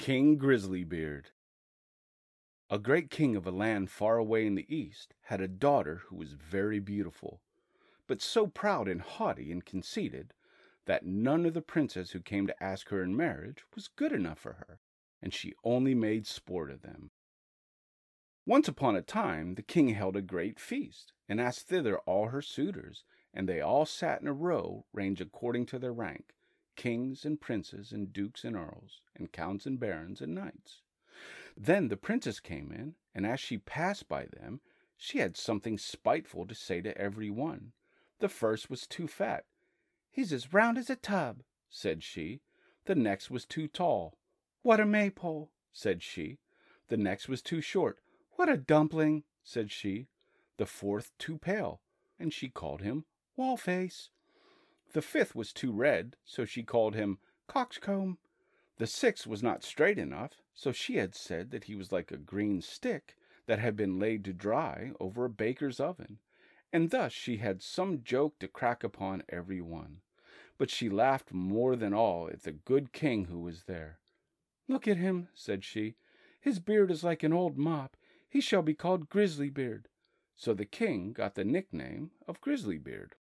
King Grizzlybeard. A great king of a land far away in the east had a daughter who was very beautiful, but so proud and haughty and conceited that none of the princes who came to ask her in marriage was good enough for her, and she only made sport of them. Once upon a time the king held a great feast, and asked thither all her suitors, and they all sat in a row ranged according to their rank, kings and princes and dukes and earls, and counts and barons and knights. Then the princess came in, and as she passed by them, she had something spiteful to say to every one. The first was too fat. "He's as round as a tub," said she. The next was too tall. "What a maypole," said she. The next was too short. "What a dumpling," said she. The fourth too pale, and she called him Wallface. The fifth was too red, so she called him Coxcomb. The sixth was not straight enough, so she had said that he was like a green stick that had been laid to dry over a baker's oven, and thus she had some joke to crack upon every one. But she laughed more than all at the good king who was there. "Look at him," said she. "His beard is like an old mop. He shall be called Grizzlybeard." So the king got the nickname of Grizzlybeard.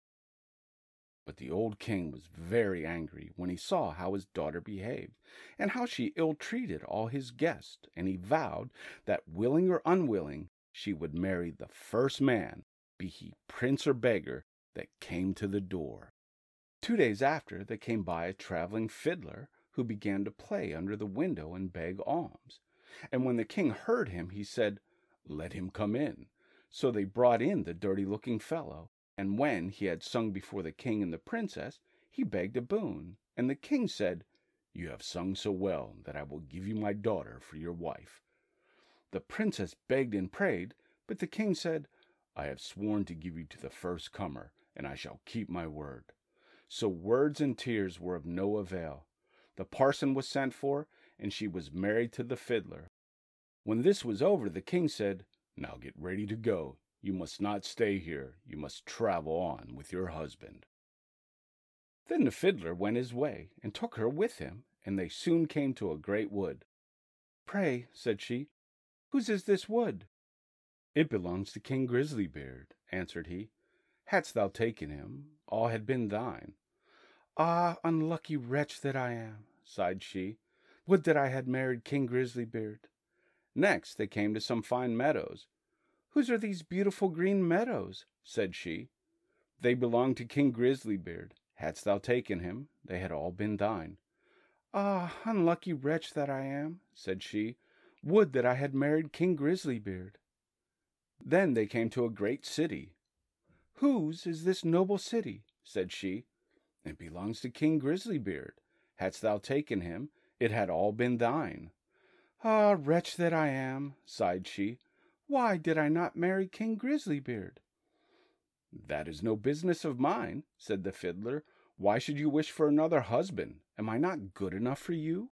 But the old king was very angry when he saw how his daughter behaved, and how she ill-treated all his guests, and he vowed that, willing or unwilling, she would marry the first man, be he prince or beggar, that came to the door. 2 days after, there came by a traveling fiddler, who began to play under the window and beg alms. And when the king heard him, he said, "Let him come in." So they brought in the dirty-looking fellow. And when he had sung before the king and the princess, he begged a boon, and the king said, "You have sung so well that I will give you my daughter for your wife." The princess begged and prayed, but the king said, "I have sworn to give you to the first comer, and I shall keep my word." So words and tears were of no avail. The parson was sent for, and she was married to the fiddler. When this was over, the king said, "Now get ready to go. You must not stay here. You must travel on with your husband." Then the fiddler went his way, and took her with him, and they soon came to a great wood. "Pray," said she, "whose is this wood?" "It belongs to King Grizzlybeard," answered he. "Hadst thou taken him, all had been thine." "Ah, unlucky wretch that I am," sighed she. "Would that I had married King Grizzlybeard." Next they came to some fine meadows. "Whose are these beautiful green meadows?" said she. "They belong to King Grizzlybeard. Hadst thou taken him, they had all been thine." "Ah, unlucky wretch that I am," said she. "Would that I had married King Grizzlybeard." Then they came to a great city. "Whose is this noble city?" said she. "It belongs to King Grizzlybeard. Hadst thou taken him, it had all been thine." "Ah, wretch that I am," sighed she. "Why did I not marry King Grizzlybeard?" "That is no business of mine," said the fiddler. "Why should you wish for another husband? Am I not good enough for you?"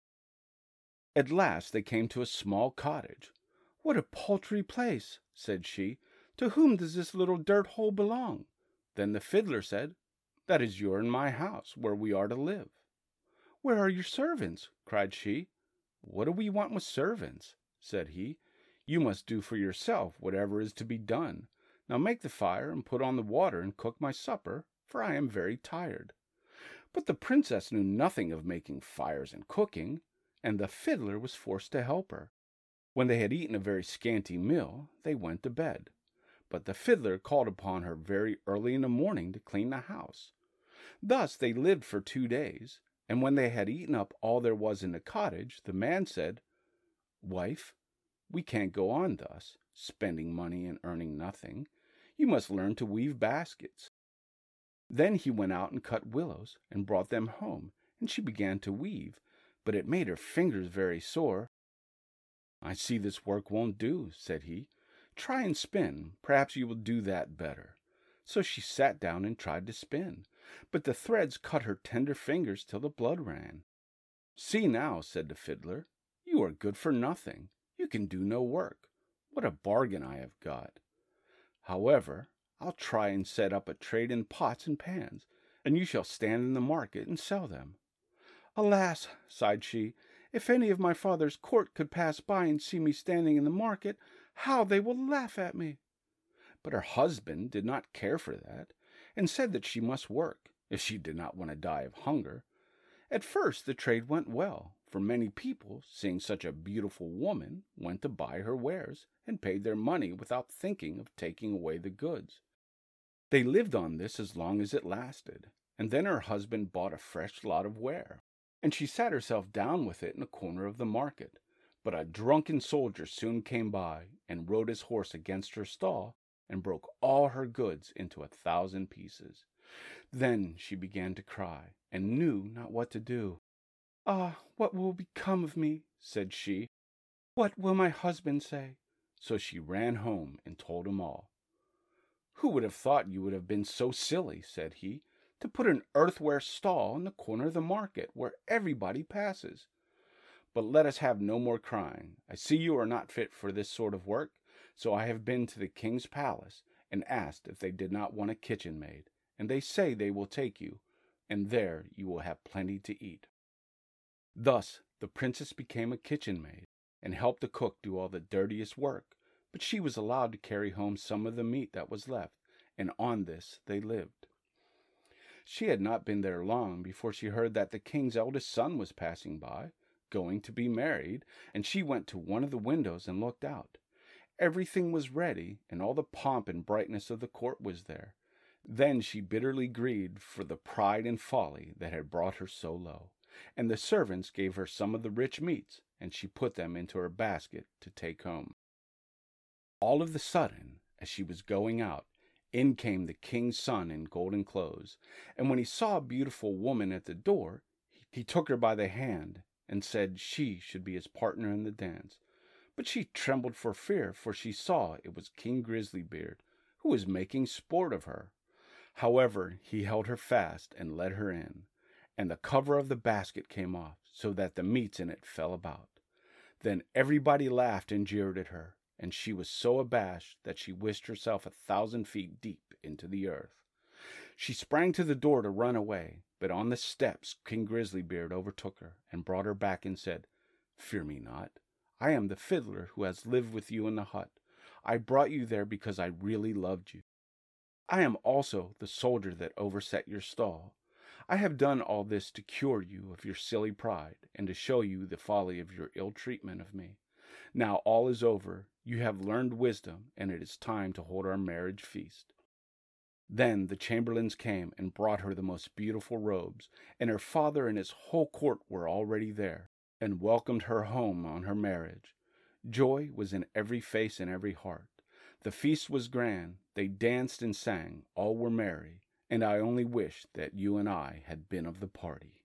At last they came to a small cottage. "What a paltry place," said she. "To whom does this little dirt hole belong?" Then the fiddler said, "That is your and my house, where we are to live." "Where are your servants?" cried she. "What do we want with servants?" said he. "You must do for yourself whatever is to be done. Now make the fire and put on the water and cook my supper, for I am very tired." But the princess knew nothing of making fires and cooking, and the fiddler was forced to help her. When they had eaten a very scanty meal, they went to bed. But the fiddler called upon her very early in the morning to clean the house. Thus they lived for 2 days, and when they had eaten up all there was in the cottage, the man said, "Wife, we can't go on thus, spending money and earning nothing. You must learn to weave baskets." Then he went out and cut willows and brought them home, and she began to weave, but it made her fingers very sore. "I see this work won't do," said he. "Try and spin. Perhaps you will do that better." So she sat down and tried to spin, but the threads cut her tender fingers till the blood ran. "See now," said the fiddler, "you are good for nothing. You can do no work. What a bargain I have got! However, I'll try and set up a trade in pots and pans, and you shall stand in the market and sell them." "Alas," sighed she, If any of my father's court could pass by and see me standing in the market, how they will laugh at me." But her husband did not care for that, and said that she must work, if she did not want to die of hunger. At first the trade went well, for many people, seeing such a beautiful woman, went to buy her wares, and paid their money without thinking of taking away the goods. They lived on this as long as it lasted, and then her husband bought a fresh lot of ware, and she sat herself down with it in a corner of the market. But a drunken soldier soon came by, and rode his horse against her stall, and broke all her goods into 1,000 pieces. Then she began to cry, and knew not what to do. "Ah, what will become of me?" said she. "What will my husband say?" So she ran home and told him all. "Who would have thought you would have been so silly," said he, "to put an earthenware stall in the corner of the market, where everybody passes? But let us have no more crying. I see you are not fit for this sort of work, so I have been to the king's palace and asked if they did not want a kitchen maid, and they say they will take you, and there you will have plenty to eat." Thus the princess became a kitchen maid, and helped the cook do all the dirtiest work, but she was allowed to carry home some of the meat that was left, and on this they lived. She had not been there long before she heard that the king's eldest son was passing by, going to be married, and she went to one of the windows and looked out. Everything was ready, and all the pomp and brightness of the court was there. Then she bitterly grieved for the pride and folly that had brought her so low, and the servants gave her some of the rich meats, and she put them into her basket to take home. All of a sudden, as she was going out, in came the king's son in golden clothes, and when he saw a beautiful woman at the door, he took her by the hand and said she should be his partner in the dance. But she trembled for fear, for she saw it was King Grizzly Beard, who was making sport of her. However, he held her fast and led her in, and the cover of the basket came off, so that the meats in it fell about. Then everybody laughed and jeered at her, and she was so abashed that she wished herself 1,000 feet deep into the earth. She sprang to the door to run away, but on the steps King Grizzly Beard overtook her and brought her back and said, "Fear me not. I am the fiddler who has lived with you in the hut. I brought you there because I really loved you. I am also the soldier that overset your stall. I have done all this to cure you of your silly pride, and to show you the folly of your ill treatment of me. Now all is over. You have learned wisdom, and it is time to hold our marriage feast." Then the chamberlains came and brought her the most beautiful robes, and her father and his whole court were already there, and welcomed her home on her marriage. Joy was in every face and every heart. The feast was grand, they danced and sang, all were merry, and I only wish that you and I had been of the party.